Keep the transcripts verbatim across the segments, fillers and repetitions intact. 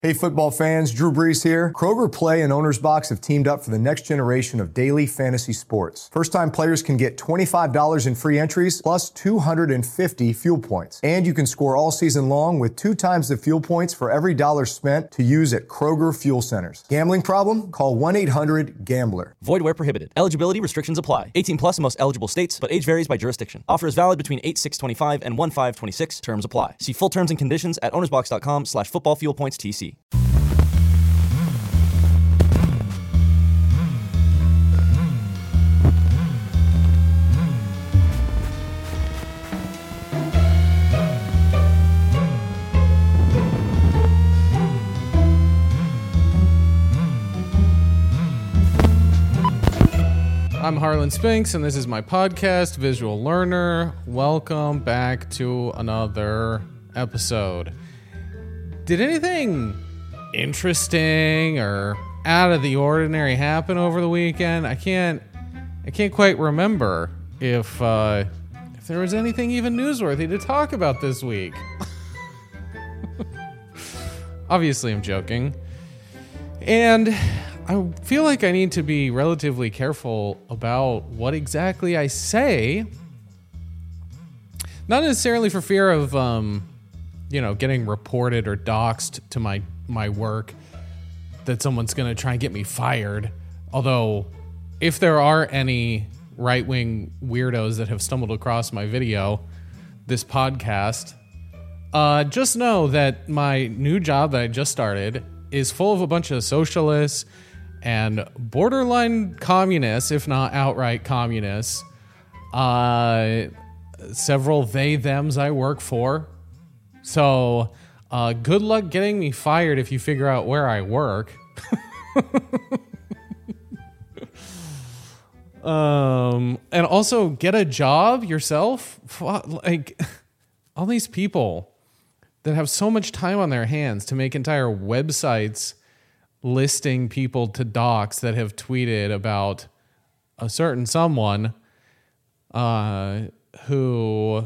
Hey football fans, Drew Brees here. Kroger Play and Owner's Box have teamed up for the next generation of daily fantasy sports. First-time players can get twenty-five dollars in free entries plus two hundred fifty fuel points. And you can score all season long with two times the fuel points for every dollar spent to use at Kroger Fuel Centers. Gambling problem? Call one eight hundred gambler. Void where prohibited. Eligibility restrictions apply. eighteen plus in most eligible states, but age varies by jurisdiction. Offer is valid between eight six twenty-five and one five twenty-six. Terms apply. See full terms and conditions at ownersbox.com slash football fuel points TC. I'm Harlan Spinks, and this is my podcast, Visual Learner. Welcome back to another episode. Did anything interesting or out of the ordinary happen over the weekend? I can't, I can't quite remember if uh, if there was anything even newsworthy to talk about this week. Obviously, I'm joking, and I feel like I need to be relatively careful about what exactly I say. Not necessarily for fear of, um, you know, getting reported or doxxed to my, my work, that someone's going to try and get me fired. Although, if there are any right-wing weirdos that have stumbled across my video, this podcast, uh, just know that my new job that I just started is full of a bunch of socialists and borderline communists, if not outright communists. Uh, several they, thems I work for. So, uh, good luck getting me fired if you figure out where I work. um, and also get a job yourself. Like, all these people that have so much time on their hands to make entire websites listing people to dox that have tweeted about a certain someone uh, who,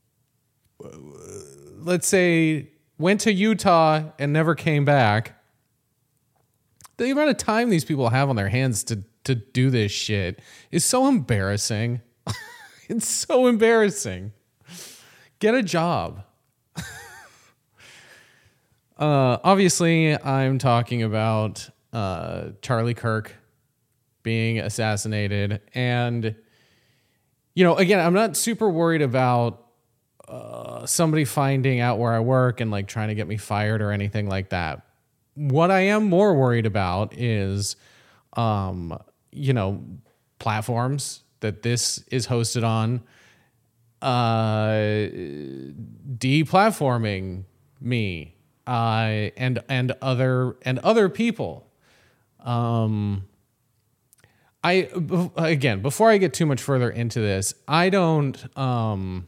let's say, went to Utah and never came back. The amount of time these people have on their hands to, to do this shit is so embarrassing. It's so embarrassing. Get a job. Uh, obviously, I'm talking about uh, Charlie Kirk being assassinated. And, you know, again, I'm not super worried about uh, somebody finding out where I work and, like, trying to get me fired or anything like that. What I am more worried about is, um, you know, platforms that this is hosted on uh, deplatforming me. Uh, and and other and other people. Um, I again, before I get too much further into this, I don't. Um,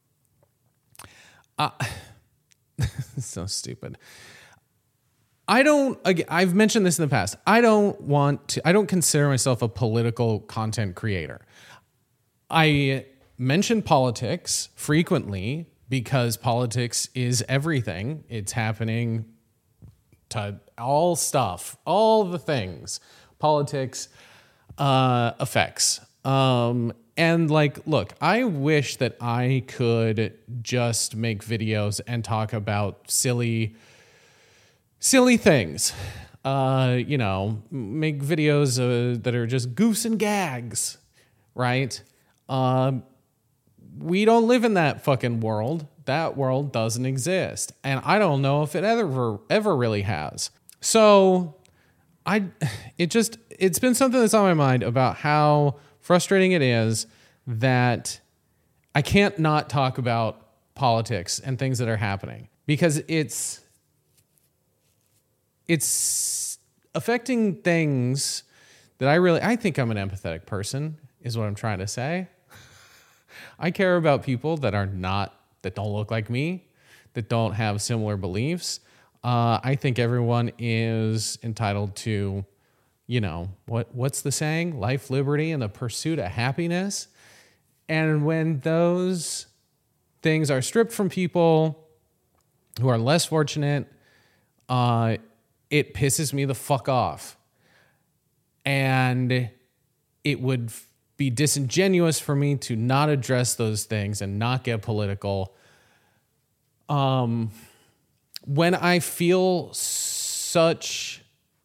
uh, so stupid. I don't. Again, I've mentioned this in the past. I don't want to. I don't consider myself a political content creator. I mention politics frequently, because politics is everything. It's happening to all stuff, all the things politics uh, affects. Um, and like, look, I wish that I could just make videos and talk about silly, silly things. Uh, you know, make videos uh, that are just goofs and gags, right? Um, We don't live in that fucking world. That world doesn't exist. And I don't know if it ever ever really has. So I it just it's been something that's on my mind about how frustrating it is that I can't not talk about politics and things that are happening, because it's it's affecting things that I really I think I'm an empathetic person, is what I'm trying to say. I care about people that are not, that don't look like me, that don't have similar beliefs. Uh, I think everyone is entitled to, you know, what what's the saying? Life, liberty, and the pursuit of happiness. And when those things are stripped from people who are less fortunate, uh, it pisses me the fuck off. And it would be disingenuous for me to not address those things and not get political. Um, when I feel such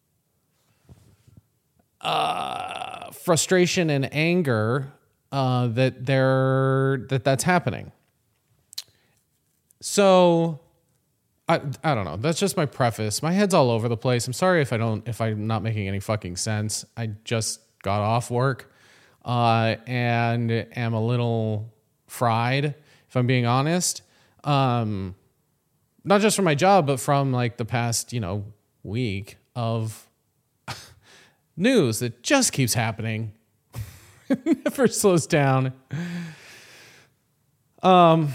uh, frustration and anger uh, that they're that that's happening. So I I don't know. That's just my preface. My head's all over the place. I'm sorry if I don't if I'm not making any fucking sense. I just got off work uh, and am a little fried, if I'm being honest. Um, not just from my job, but from like the past, you know, week of news that just keeps happening. It never slows down. Um.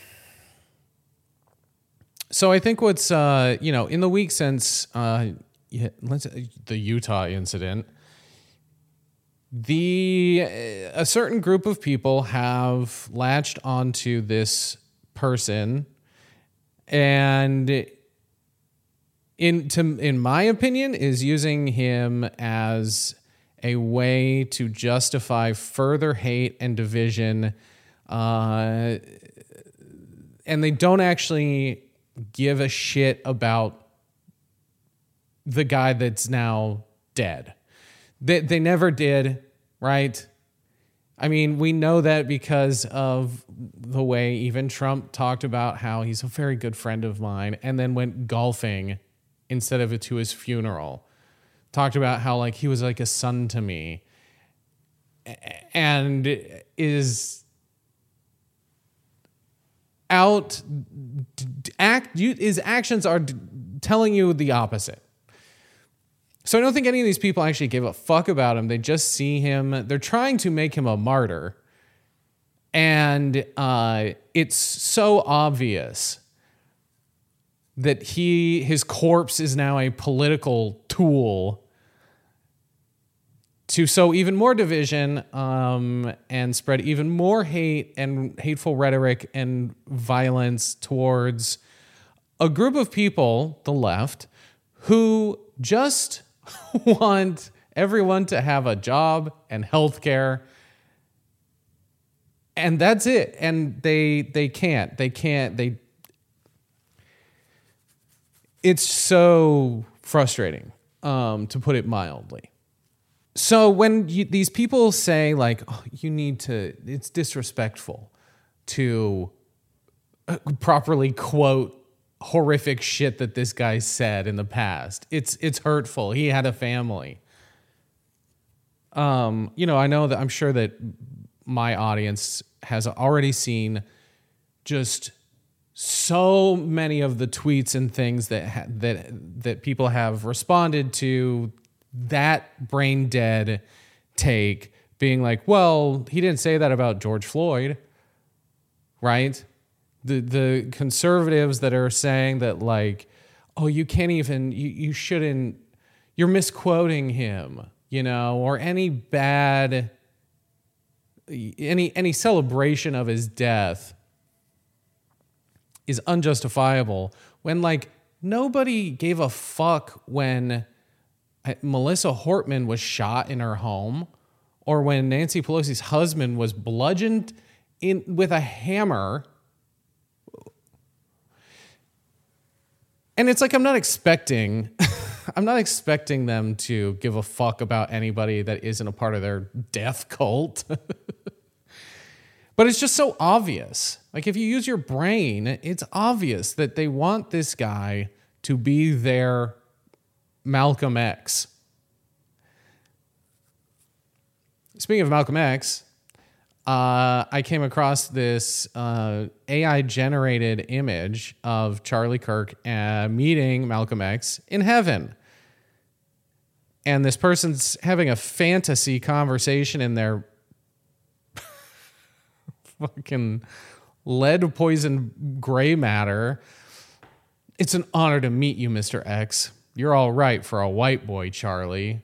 So I think what's, uh, you know, in the week since uh, let's, the Utah incident, the a certain group of people have latched onto this person, and in to in my opinion is using him as a way to justify further hate and division, uh, and they don't actually give a shit about the guy that's now dead. They they never did, right? I mean, we know that because of the way even Trump talked about how he's a very good friend of mine and then went golfing instead of to his funeral. Talked about how like he was like a son to me, and is out act you, his actions are d- telling you the opposite. So I don't think any of these people actually give a fuck about him. They just see him. They're trying to make him a martyr, and uh, it's so obvious that he his corpse is now a political tool to sow even more division um, and spread even more hate and hateful rhetoric and violence towards a group of people, the left, who just want everyone to have a job and health care. And that's it. And they they can't. They can't. They. It's so frustrating, um, to put it mildly. So when you, these people say like, oh, you need to, it's disrespectful to properly quote horrific shit that this guy said in the past. It's it's hurtful. He had a family. Um, you know, I know that I'm sure that my audience has already seen just so many of the tweets and things that ha- that that people have responded to that brain dead take, being like, well, he didn't say that about George Floyd, right? The the conservatives that are saying that like, oh, you can't even, you, you shouldn't, you're misquoting him, you know, or any bad, any any celebration of his death is unjustifiable, when like nobody gave a fuck when Melissa Hortman was shot in her home, or when Nancy Pelosi's husband was bludgeoned in with a hammer. And it's like, I'm not expecting, I'm not expecting them to give a fuck about anybody that isn't a part of their death cult. But it's just so obvious. Like, if you use your brain, it's obvious that they want this guy to be their Malcolm X. Speaking of Malcolm X, uh, I came across this uh, A I-generated image of Charlie Kirk uh, meeting Malcolm X in heaven. And this person's having a fantasy conversation in their fucking lead poison gray matter. It's an honor to meet you, Mister X. You're all right for a white boy, Charlie.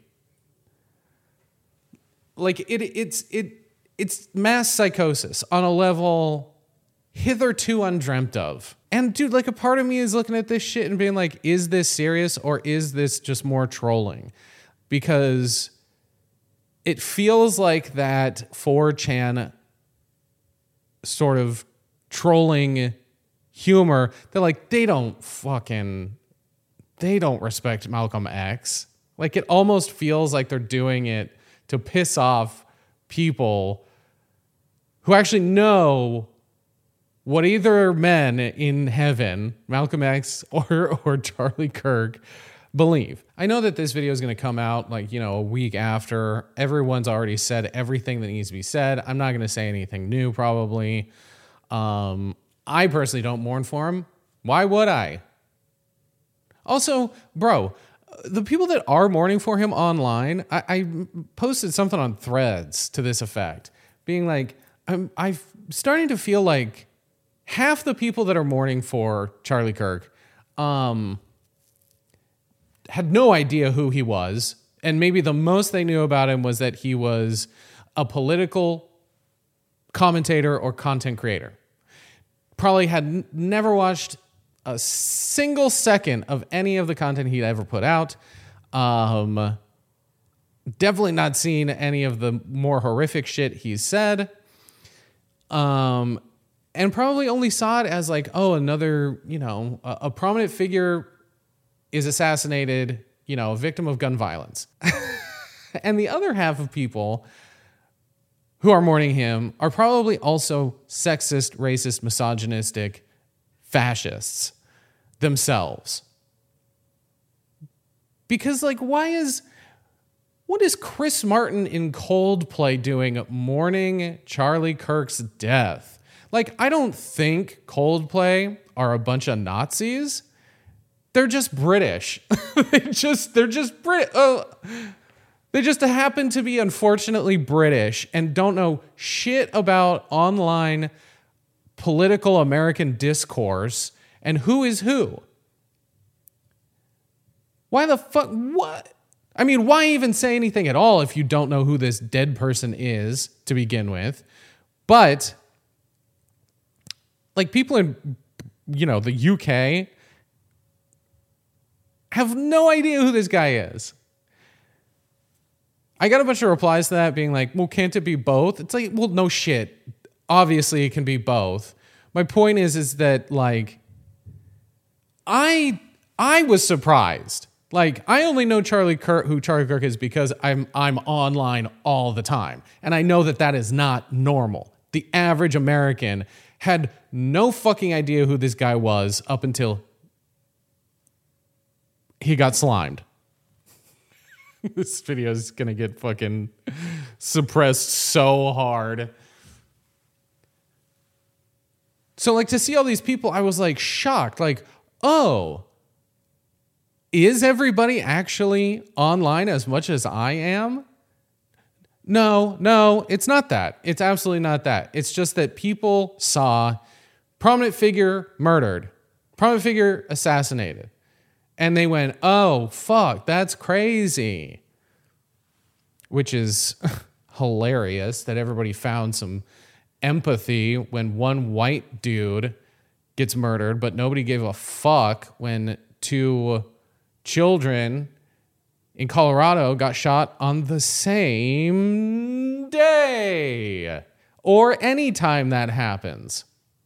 Like it, it's it, it's mass psychosis on a level hitherto undreamt of. And dude, like a part of me is looking at this shit and being like, is this serious or is this just more trolling? Because it feels like that four chan sort of trolling humor, they're like, they don't fucking, they don't respect Malcolm X. Like it almost feels like they're doing it to piss off people who actually know what either men in heaven, Malcolm X or, or Charlie Kirk, believe. I know that this video is going to come out like, you know, a week after. Everyone's already said everything that needs to be said. I'm not going to say anything new probably. Um, I personally don't mourn for him. Why would I? Also, bro, the people that are mourning for him online, I, I posted something on Threads to this effect, being like, I'm, I'm starting to feel like half the people that are mourning for Charlie Kirk um, had no idea who he was. And maybe the most they knew about him was that he was a political commentator or content creator. Probably had n- never watched a single second of any of the content he'd ever put out. Um, definitely not seen any of the more horrific shit he's said. Um, and probably only saw it as like, oh, another, you know, a, a prominent figure is assassinated, you know, a victim of gun violence. And the other half of people who are mourning him are probably also sexist, racist, misogynistic fascists themselves. Because, like, why is... What is Chris Martin in Coldplay doing mourning Charlie Kirk's death? Like, I don't think Coldplay are a bunch of Nazis. They're just British. they just, they're just Brit. Oh, they just happen to be, unfortunately, British and don't know shit about online political American discourse and who is who. Why the fuck? What? I mean, why even say anything at all if you don't know who this dead person is to begin with? But, like, people in, you know, the U K have no idea who this guy is. I got a bunch of replies to that being like, well, can't it be both? It's like, well, no shit. Obviously, it can be both. My point is, is that, like, I I was surprised. Like, I only know Charlie Kirk, who Charlie Kirk is because I'm I'm online all the time. And I know that that is not normal. The average American had no fucking idea who this guy was up until he got slimed. This video is going to get fucking suppressed so hard. So, like, to see all these people, I was, like, shocked. Like, oh... Is everybody actually online as much as I am? No, no, it's not that. It's absolutely not that. It's just that people saw prominent figure murdered, prominent figure assassinated. And they went, oh, fuck, that's crazy. Which is hilarious that everybody found some empathy when one white dude gets murdered, but nobody gave a fuck when two children in Colorado got shot on the same day or any time that happens.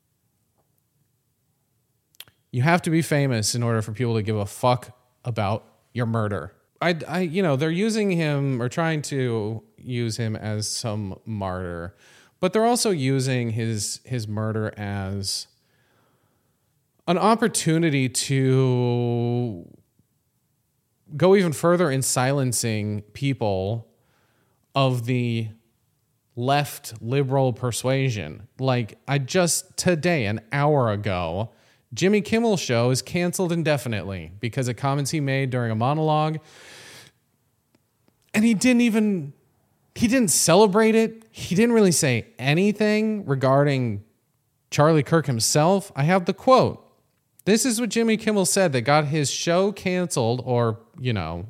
You have to be famous in order for people to give a fuck about your murder. I, I, you know, they're using him or trying to use him as some martyr, but they're also using his his murder as an opportunity to go even further in silencing people of the left liberal persuasion. Like, I just today, an hour ago, Jimmy Kimmel's show is canceled indefinitely because of comments he made during a monologue. And he didn't even, he didn't celebrate it. He didn't really say anything regarding Charlie Kirk himself. I have the quote. This is what Jimmy Kimmel said that got his show canceled or, you know,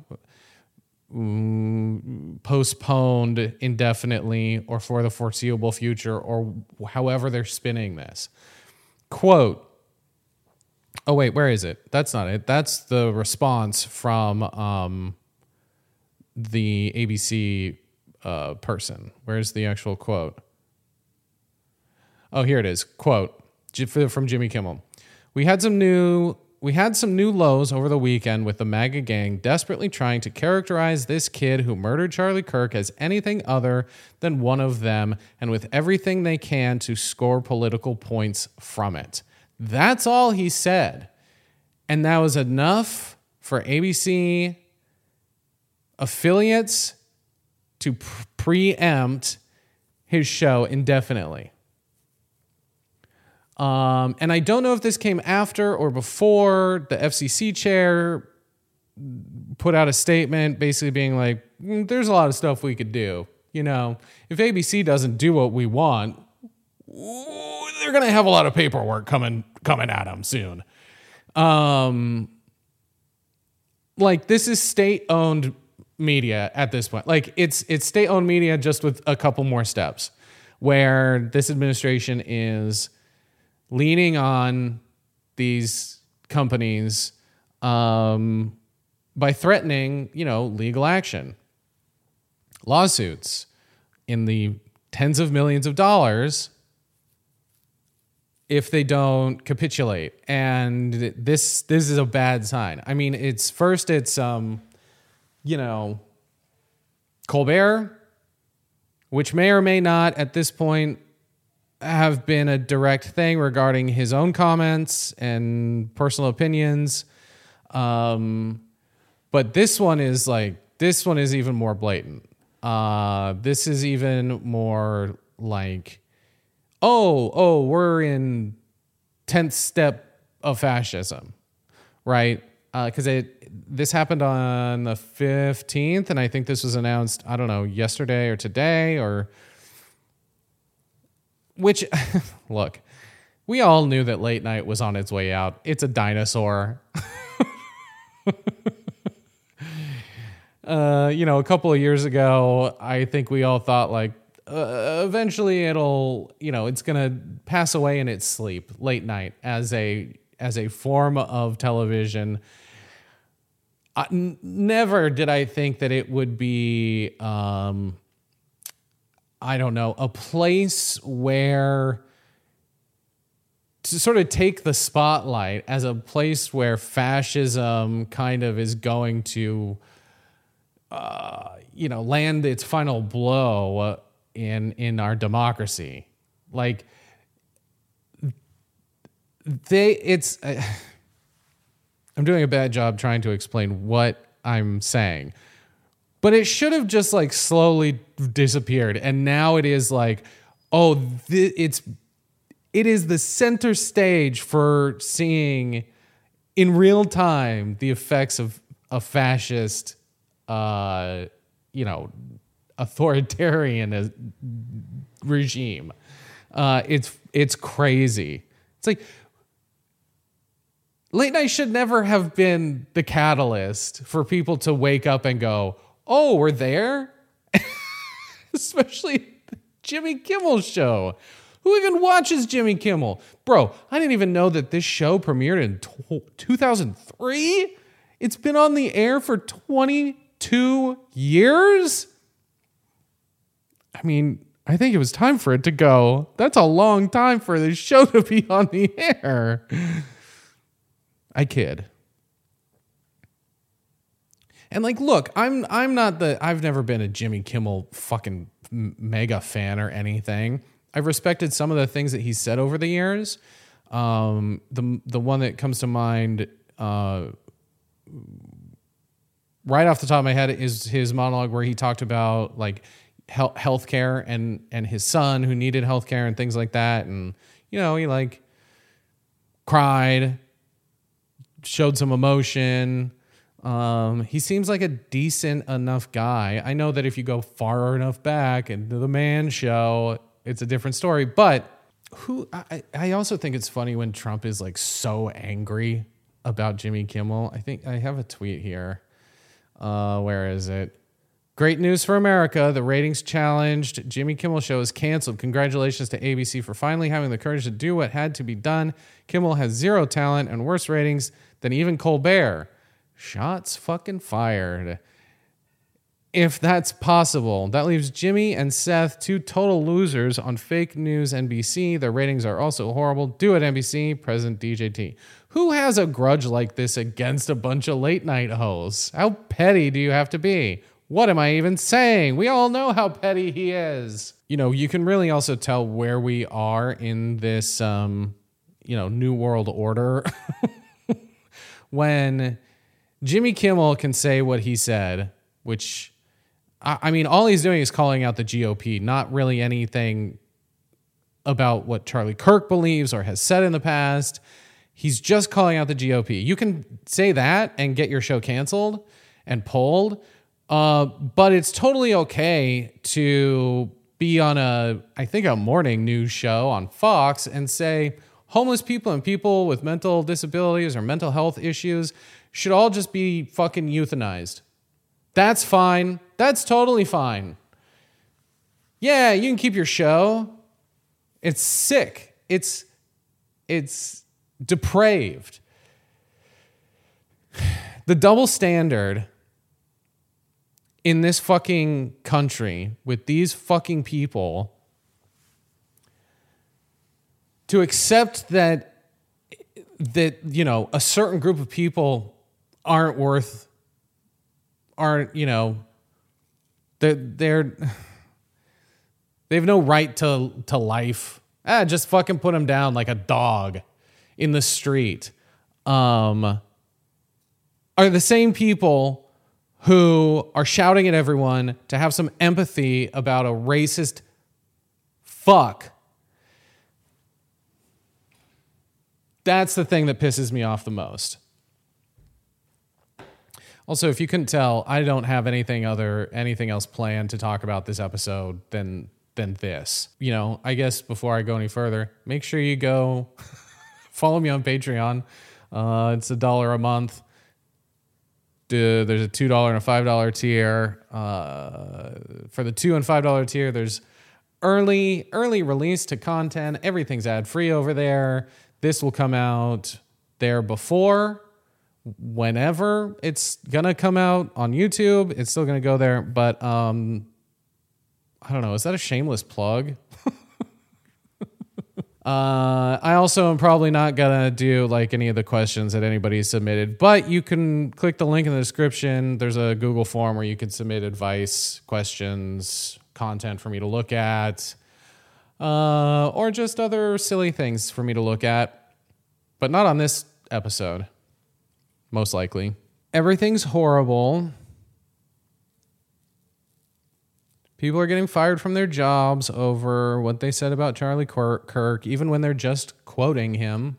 mm, postponed indefinitely or for the foreseeable future or however they're spinning this. quote, oh, wait, where is it? That's not it. That's the response from um, the A B C uh, person. Where's the actual quote? Oh, here it is. Quote from Jimmy Kimmel. We had some new we had some new lows over the weekend with the MAGA gang desperately trying to characterize this kid who murdered Charlie Kirk as anything other than one of them, and with everything they can to score political points from it. That's all he said. And that was enough for A B C affiliates to pre- preempt his show indefinitely. Um, and I don't know if this came after or before the F C C chair put out a statement basically being like, mm, there's a lot of stuff we could do. You know, if A B C doesn't do what we want, they're going to have a lot of paperwork coming coming at them soon. Um, like, this is state-owned media at this point. Like, it's it's state-owned media just with a couple more steps where this administration is leaning on these companies um, by threatening, you know, legal action, lawsuits in the tens of millions of dollars if they don't capitulate. And this this is a bad sign. I mean, it's first it's um, you know, Colbert, which may or may not at this point have been a direct thing regarding his own comments and personal opinions. Um, but this one is like, this one is even more blatant. Uh, this is even more like, oh, oh, we're in tenth step of fascism, right? Because uh, it this happened on the fifteenth, and I think this was announced, I don't know, yesterday or today or... Which, look, we all knew that late night was on its way out. It's a dinosaur. uh, you know, a couple of years ago, I think we all thought like, uh, eventually it'll, you know, it's going to pass away in its sleep, late night, as a as a form of television. I, n- never did I think that it would be... Um, I don't know, a place where to sort of take the spotlight as a place where fascism kind of is going to, uh, you know, land its final blow in in our democracy. Like, they, it's, uh, I'm doing a bad job trying to explain what I'm saying. But it should have just like slowly disappeared. And now it is like, oh, th- it's it is the center stage for seeing in real time the effects of a fascist, uh, you know, authoritarian regime. Uh, it's it's crazy. It's like late night should never have been the catalyst for people to wake up and go, oh, we're there? Especially Jimmy Kimmel's show. Who even watches Jimmy Kimmel? Bro, I didn't even know that this show premiered in two thousand three? It's been on the air for twenty-two years? I mean, I think it was time for it to go. That's a long time for this show to be on the air. I kid. And like, look, I'm I'm not the I've never been a Jimmy Kimmel fucking mega fan or anything. I've respected some of the things that he's said over the years. Um, the the one that comes to mind uh, right off the top of my head is his monologue where he talked about like health healthcare and and his son who needed healthcare and things like that, and you know he like cried, showed some emotion. Um, he seems like a decent enough guy. I know that if you go far enough back into the Man Show, it's a different story. But who I, I also think it's funny when Trump is like so angry about Jimmy Kimmel. I think I have a tweet here. Uh, where is it? Great news for America. The ratings challenged Jimmy Kimmel Show is canceled. Congratulations to A B C for finally having the courage to do what had to be done. Kimmel has zero talent and worse ratings than even Colbert. Shots fucking fired. If that's possible, that leaves Jimmy and Seth, two total losers on fake news N B C. Their ratings are also horrible. Do it, N B C. President D J T. Who has a grudge like this against a bunch of late night hosts? How petty do you have to be? What am I even saying? We all know how petty he is. You know, you can really also tell where we are in this, um, you know, new world order when Jimmy Kimmel can say what he said, which, I mean, all he's doing is calling out the G O P, not really anything about what Charlie Kirk believes or has said in the past. He's just calling out the G O P. You can say that and get your show canceled and pulled, uh, but it's totally okay to be on a, I think, a morning news show on Fox and say homeless people and people with mental disabilities or mental health issues should all just be fucking euthanized. That's fine. That's totally fine. Yeah, you can keep your show. It's sick. It's it's depraved. The double standard in this fucking country with these fucking people to accept that that, you know, a certain group of people aren't worth aren't, you know, they're, they're, they have no right to, to life. Ah, just fucking put them down like a dog in the street. Um, are the same people who are shouting at everyone to have some empathy about a racist fuck. That's the thing that pisses me off the most. Also, if you couldn't tell, I don't have anything other anything else planned to talk about this episode than than this. You know, I guess before I go any further, make sure you go follow me on Patreon. Uh, it's a dollar a month. Uh, there's a two dollars and a five dollars tier. Uh, for the two dollars and five dollars tier, there's early early release to content. Everything's ad-free over there. This will come out there before, whenever it's going to come out on YouTube. It's still going to go there. But um, I don't know. Is that a shameless plug? Uh, I also am probably not going to do like any of the questions that anybody submitted, but you can click the link in the description. There's a Google form where you can submit advice, questions, content for me to look at, uh, or just other silly things for me to look at, but not on this episode, most likely. Everything's horrible. People are getting fired from their jobs over what they said about Charlie Kirk, even when they're just quoting him.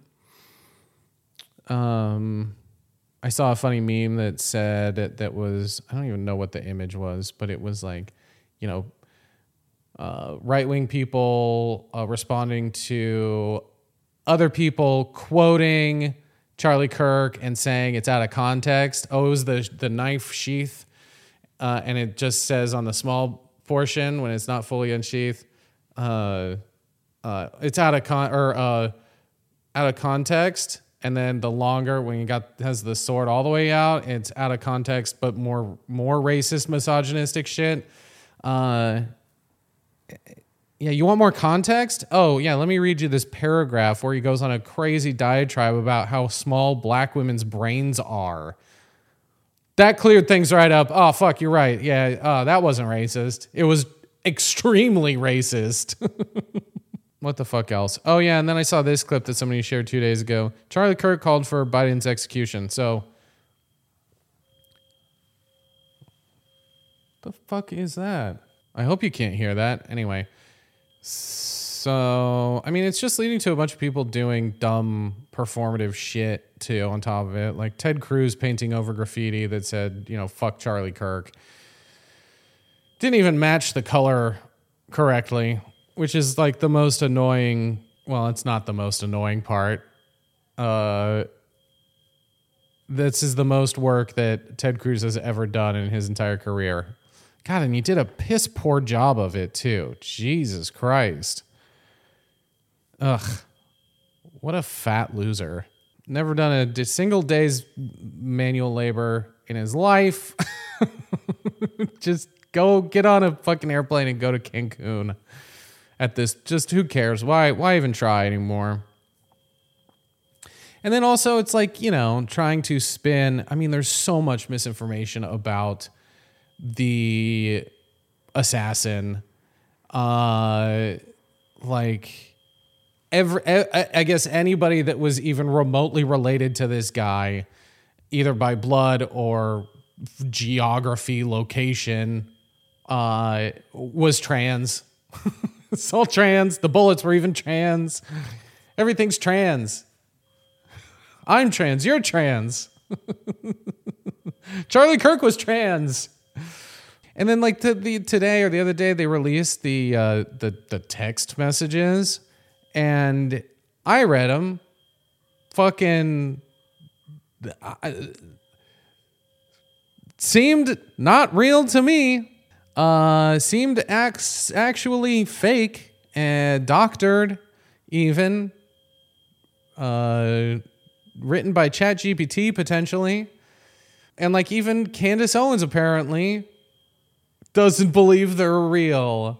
Um, I saw a funny meme that said that, that was, I don't even know what the image was, but it was like, you know, uh, right-wing people uh, responding to other people quoting Charlie Kirk and saying it's out of context. Oh, it was the, the knife sheath, uh, and it just says on the small portion when it's not fully unsheathed, uh, uh, it's out of con or uh, out of context, and then the longer when you got has the sword all the way out, it's out of context, but more more racist, misogynistic shit. Uh, yeah, you want more context? Oh yeah, let me read you this paragraph where he goes on a crazy diatribe about how small black women's brains are. That cleared things right up. Oh, fuck, you're right. Yeah, uh, that wasn't racist. It was extremely racist. What the fuck else? Oh, yeah, and then I saw this clip that somebody shared two days ago. Charlie Kirk called for Biden's execution. So, the fuck is that? I hope you can't hear that. Anyway. So, I mean, it's just leading to a bunch of people doing dumb performative shit, too, on top of it. Like Ted Cruz painting over graffiti that said, you know, fuck Charlie Kirk. Didn't even match the color correctly, which is like the most annoying. Well, it's not the most annoying part. Uh, this is the most work that Ted Cruz has ever done in his entire career. God, and you did a piss poor job of it too. Jesus Christ. Ugh. What a fat loser. Never done a d- single day's manual labor in his life. Just go get on a fucking airplane and go to Cancun at this. Just who cares? Why, why even try anymore? And then also it's like, you know, trying to spin. I mean, there's so much misinformation about the assassin. Uh, like... Every, I guess anybody that was even remotely related to this guy, either by blood or geography, location, uh, was trans. It's all trans. The bullets were even trans. Everything's trans. I'm trans. You're trans. Charlie Kirk was trans. And then, like the, the today or the other day, they released the uh, the the text messages. And I read them. Fucking uh, seemed not real to me. Uh, seemed acts actually fake and doctored, even. Uh, written by ChatGPT potentially, and like even Candace Owens apparently doesn't believe they're real.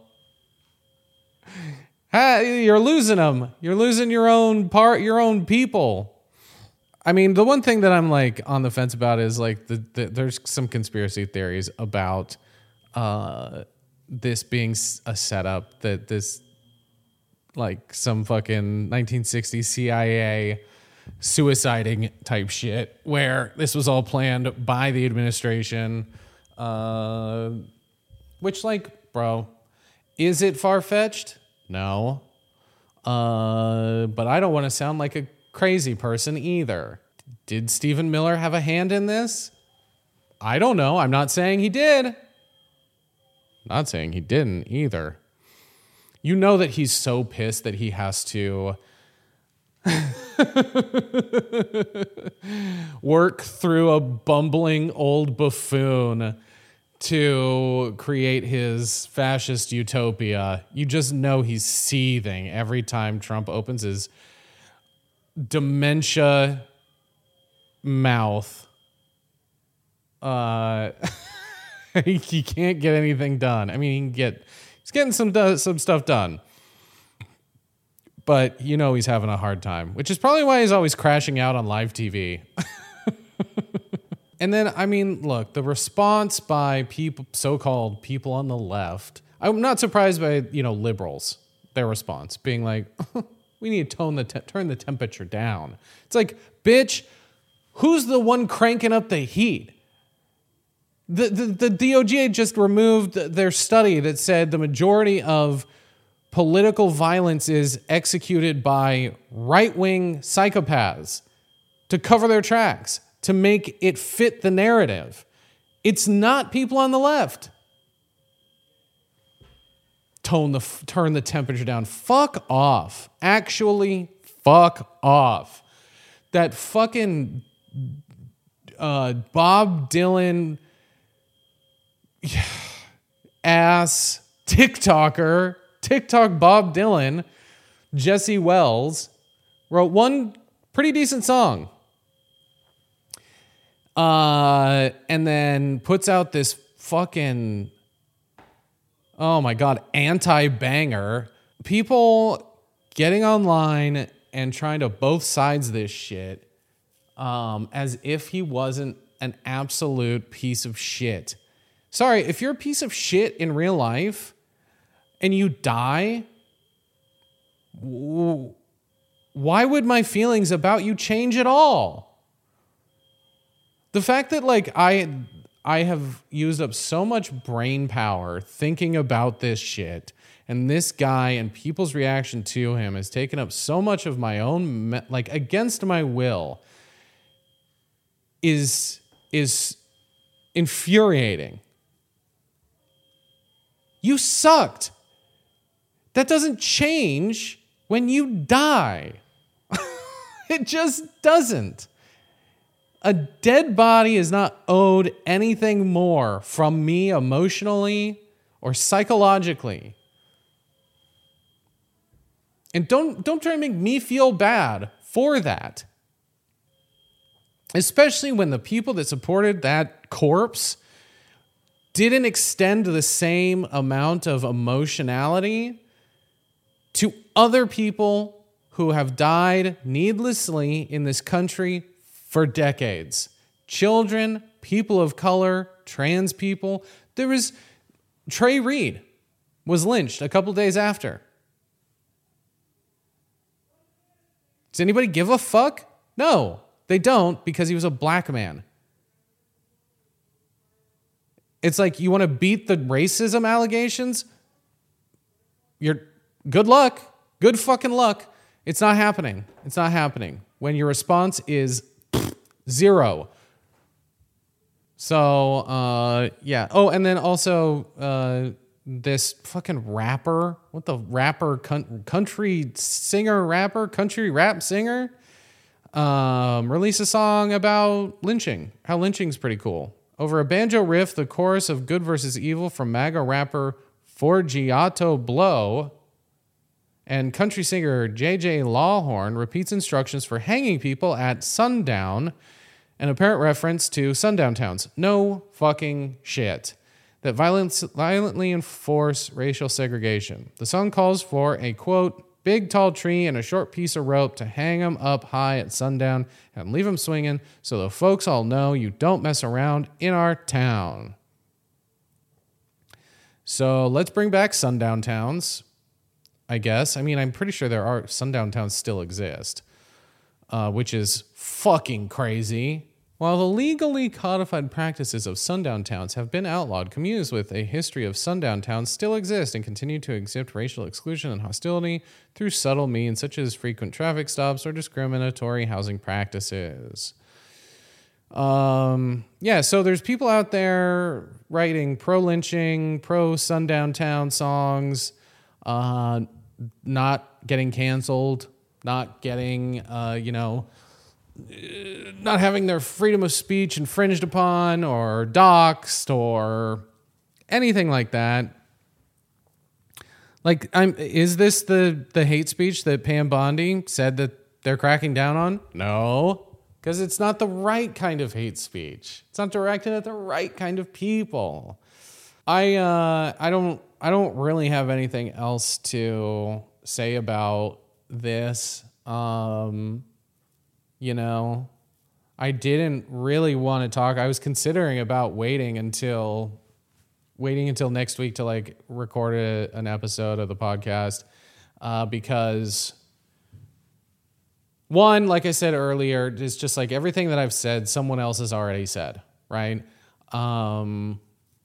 Hey, you're losing them. You're losing your own part, your own people. I mean, the one thing that I'm like on the fence about is like the, the, there's some conspiracy theories about uh, this being a setup, that this like some fucking nineteen sixties C I A suiciding type shit where this was all planned by the administration. Uh, which like, bro, is it far-fetched? No. Uh, but I don't want to sound like a crazy person either. Did Stephen Miller have a hand in this? I don't know. I'm not saying he did. Not saying he didn't either. You know that he's so pissed that he has to work through a bumbling old buffoon to create his fascist utopia. You just know he's seething every time Trump opens his dementia mouth. Uh, he can't get anything done. I mean, he can get he's getting some some stuff done, but you know he's having a hard time, which is probably why he's always crashing out on live T V. And then, I mean, look, the response by people, so-called people on the left, I'm not surprised by, you know, liberals, their response being like, we need to tone the te- turn the temperature down. It's like, bitch, who's the one cranking up the heat? The, the, the D O J just removed their study that said the majority of political violence is executed by right-wing psychopaths to cover their tracks, to make it fit the narrative. It's not people on the left. Tone the turn the temperature down. Fuck off. Actually, fuck off. That fucking uh, Bob Dylan ass TikToker, TikTok Bob Dylan, Jesse Wells, wrote one pretty decent song. Uh, and then puts out this fucking, oh my God, anti-banger. People getting online and trying to both sides this shit um, as if he wasn't an absolute piece of shit. Sorry, if you're a piece of shit in real life and you die, w- why would my feelings about you change at all? The fact that like I I have used up so much brain power thinking about this shit, and this guy and people's reaction to him has taken up so much of my own me- like against my will is is infuriating. You sucked. That doesn't change when you die. It just doesn't. A dead body is not owed anything more from me emotionally or psychologically. And don't don't try to make me feel bad for that. Especially when the people that supported that corpse didn't extend the same amount of emotionality to other people who have died needlessly in this country for decades. Children, people of color, trans people. There was Trey Reed was lynched a couple days after. Does anybody give a fuck? No, they don't, because he was a black man. It's like, you want to beat the racism allegations? You're good luck. Good fucking luck. It's not happening. It's not happening when your response is zero. So, uh, yeah. Oh, and then also uh, this fucking rapper. What the rapper? Country singer, rapper, country rap singer. Um, release a song about lynching. How lynching's pretty cool. Over a banjo riff, the chorus of Good versus Evil from MAGA rapper Forgiato Blow and country singer J J Lawhorn repeats instructions for hanging people at sundown, an apparent reference to sundown towns. No fucking shit. That violence, violently enforce racial segregation. The song calls for a, quote, big tall tree and a short piece of rope to hang them up high at sundown and leave them swinging so the folks all know you don't mess around in our town. So let's bring back sundown towns, I guess. I mean, I'm pretty sure there are sundown towns still exist, uh, which is fucking crazy. While the legally codified practices of sundown towns have been outlawed, communities with a history of sundown towns still exist and continue to exhibit racial exclusion and hostility through subtle means such as frequent traffic stops or discriminatory housing practices. Um, yeah, so there's people out there writing pro-lynching, pro-sundown town songs, uh, not getting canceled, not getting, uh, you know... not having their freedom of speech infringed upon or doxxed or anything like that. Like, I'm, is this the, the hate speech that Pam Bondi said that they're cracking down on? No, because it's not the right kind of hate speech. It's not directed at the right kind of people. I uh, I don't I don't really have anything else to say about this. Um, You know, I didn't really want to talk. I was considering about waiting until waiting until next week to like record a, an episode of the podcast uh, because one, like I said earlier, is just like everything that I've said, someone else has already said, right? Um,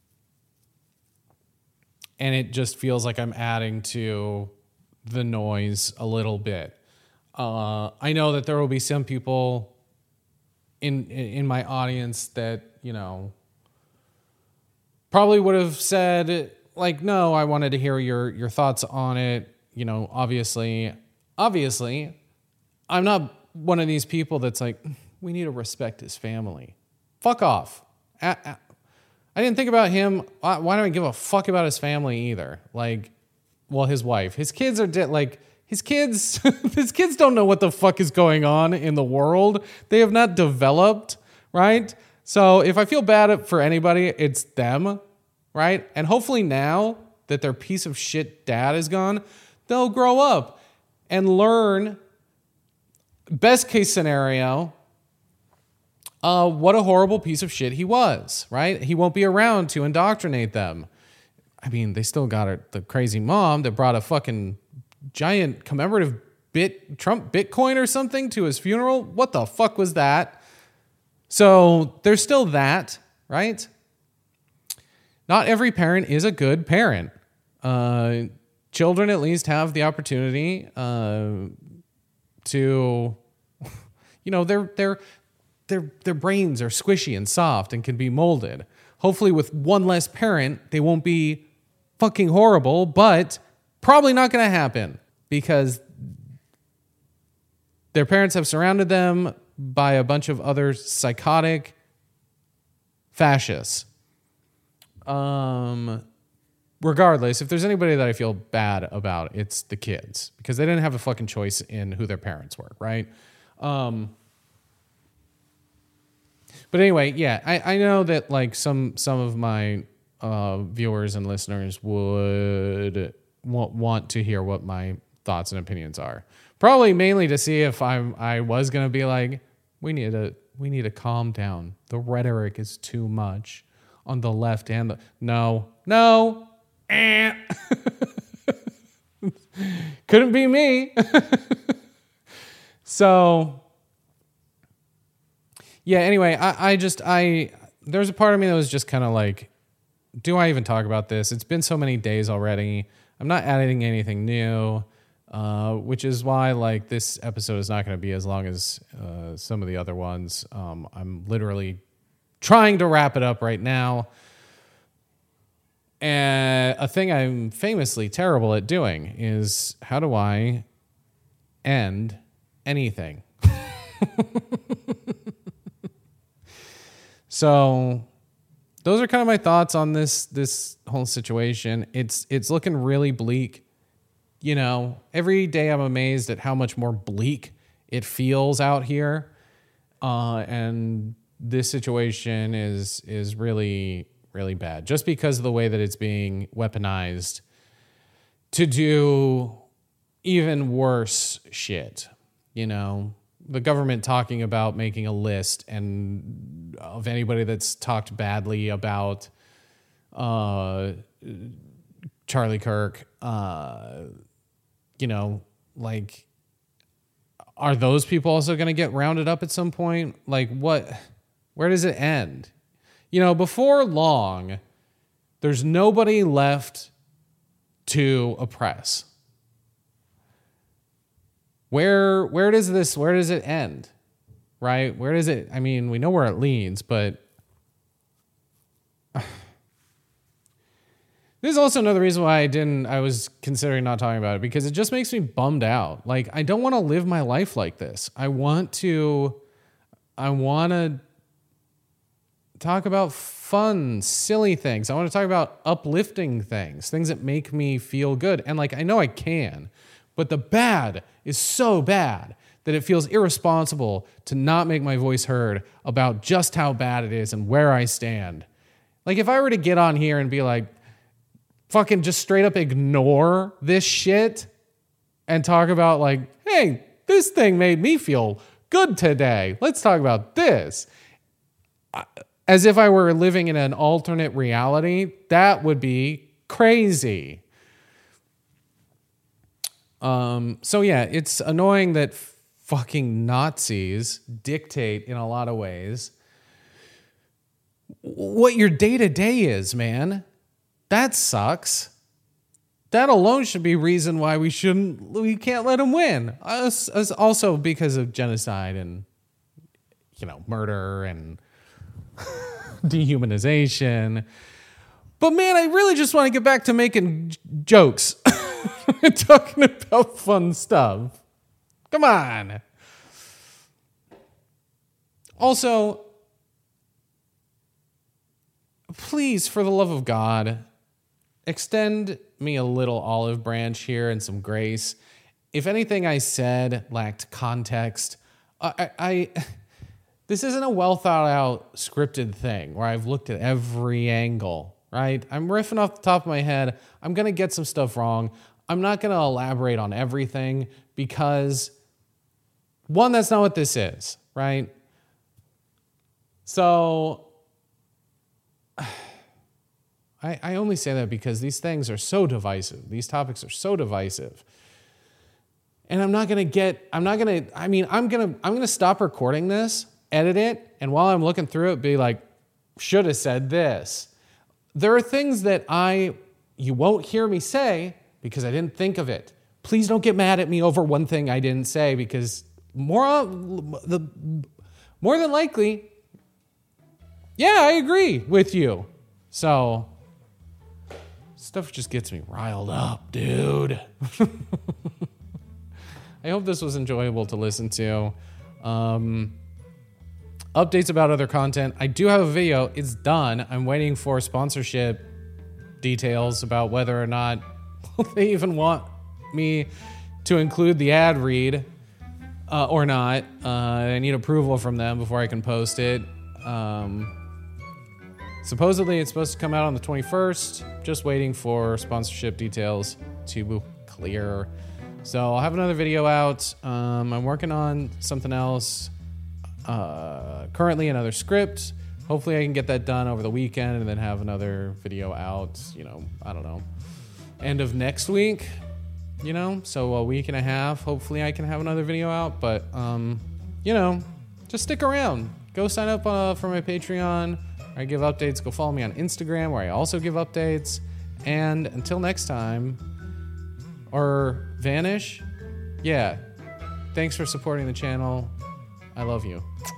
and it just feels like I'm adding to the noise a little bit. Uh, I know that there will be some people in in my audience that, you know, probably would have said, like, no, I wanted to hear your your thoughts on it. You know, obviously, obviously, I'm not one of these people that's like, we need to respect his family. Fuck off. I, I, I didn't think about him. Why don't I give a fuck about his family either? Like, well, his wife. His kids are dead. Like, His kids, his kids don't know what the fuck is going on in the world. They have not developed, right? So if I feel bad for anybody, it's them, right? And hopefully now that their piece of shit dad is gone, they'll grow up and learn, best case scenario, uh, what a horrible piece of shit he was, right? He won't be around to indoctrinate them. I mean, they still got a, the crazy mom that brought a fucking giant commemorative bit Trump Bitcoin or something to his funeral. What the fuck was that? So there's still that, right? Not every parent is a good parent. Uh, children at least have the opportunity uh, to, you know, their their their their brains are squishy and soft and can be molded. Hopefully, with one less parent, they won't be fucking horrible, but probably not going to happen because their parents have surrounded them by a bunch of other psychotic fascists. Um, regardless, if there's anybody that I feel bad about, it's the kids, because they didn't have a fucking choice in who their parents were, right? Um, but anyway, yeah, I, I know that like some some of my uh, viewers and listeners would want, want to hear what my thoughts and opinions are. Probably mainly to see if I'm I was gonna be like, we need to we need to calm down. The rhetoric is too much on the left and the no no. Eh. Couldn't be me. So yeah, anyway, I, I just I there's a part of me that was just kind of like, do I even talk about this? It's been so many days already. I'm not adding anything new, uh, which is why like this episode is not going to be as long as uh, some of the other ones. Um, I'm literally trying to wrap it up right now. And a thing I'm famously terrible at doing is, how do I end anything? So those are kind of my thoughts on this this whole situation. It's it's looking really bleak. You know, every day I'm amazed at how much more bleak it feels out here. Uh, and this situation is is really really bad, just because of the way that it's being weaponized to do even worse shit. You know, the government talking about making a list and of anybody that's talked badly about uh, Charlie Kirk. Uh, you know, like, are those people also going to get rounded up at some point? Like, what? Where does it end? You know, before long, there's nobody left to oppress. Where where does this, where does it end? Right? Where does it, I mean, we know where it leads, but this is also another reason why I didn't, I was considering not talking about it, because it just makes me bummed out. Like, I don't want to live my life like this. I want to, I want to talk about fun, silly things. I want to talk about uplifting things, things that make me feel good. And like, I know I can, but the bad is so bad that it feels irresponsible to not make my voice heard about just how bad it is and where I stand. Like, if I were to get on here and be like, fucking just straight up ignore this shit and talk about like, hey, this thing made me feel good today. Let's talk about this. As if I were living in an alternate reality, that would be crazy. Um, so yeah, it's annoying that fucking Nazis dictate in a lot of ways what your day-to-day is, man. That sucks. That alone should be reason why we shouldn't, we can't let them win. Us, us also because of genocide and, you know, murder and dehumanization. But man, I really just want to get back to making j- jokes and talking about fun stuff. Come on. Also, please, for the love of God, extend me a little olive branch here and some grace. If anything I said lacked context, I, I this isn't a well thought out scripted thing where I've looked at every angle, right? I'm riffing off the top of my head. I'm going to get some stuff wrong. I'm not going to elaborate on everything because, one, that's not what this is, right? So I, I only say that because these things are so divisive. These topics are so divisive. And I'm not going to get, I'm not going to, I mean, I'm going to, I'm going to stop recording this, edit it, and while I'm looking through it, be like, should have said this. There are things that I, you won't hear me say because I didn't think of it. Please don't get mad at me over one thing I didn't say, because more, the, more than likely, yeah, I agree with you. So, stuff just gets me riled up, dude. I hope this was enjoyable to listen to. Um, updates about other content. I do have a video. It's done. I'm waiting for sponsorship details about whether or not they even want me to include the ad read uh, or not. Uh, I need approval from them before I can post it. Um, supposedly, it's supposed to come out on the twenty-first. Just waiting for sponsorship details to clear. So I'll have another video out. Um, I'm working on something else. Uh, currently another script. Hopefully I can get that done over the weekend and then have another video out, you know, I don't know, end of next week, you know, so a week and a half. Hopefully I can have another video out, but, um, you know, just stick around. Go sign up uh, for my Patreon. I give updates. Go follow me on Instagram where I also give updates. And until next time, or vanish, yeah, thanks for supporting the channel. I love you.